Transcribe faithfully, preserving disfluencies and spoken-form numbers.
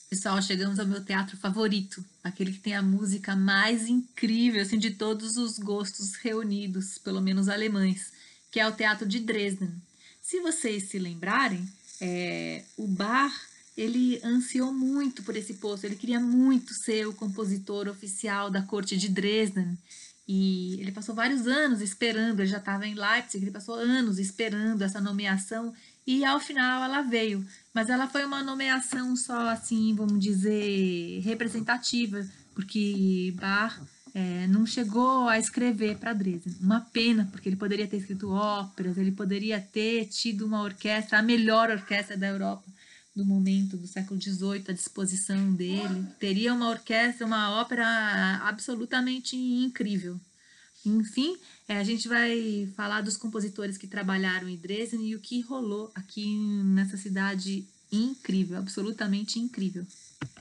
Pessoal, chegamos ao meu teatro favorito, aquele que tem a música mais incrível, assim, de todos os gostos reunidos, pelo menos alemães, que é o Teatro de Dresden. Se vocês se lembrarem, é, o Bach, ele ansiou muito por esse posto, ele queria muito ser o compositor oficial da corte de Dresden, e ele passou vários anos esperando, ele já estava em Leipzig, ele passou anos esperando essa nomeação, e ao final ela veio. Mas ela foi uma nomeação só, assim, vamos dizer, representativa, porque Bach é, não chegou a escrever para Dresden. Uma pena, porque ele poderia ter escrito óperas, ele poderia ter tido uma orquestra, a melhor orquestra da Europa do momento, do século dezoito, à disposição dele. Teria uma orquestra, uma ópera absolutamente incrível. Enfim, é, a gente vai falar dos compositores que trabalharam em Dresden e o que rolou aqui nessa cidade incrível, absolutamente incrível.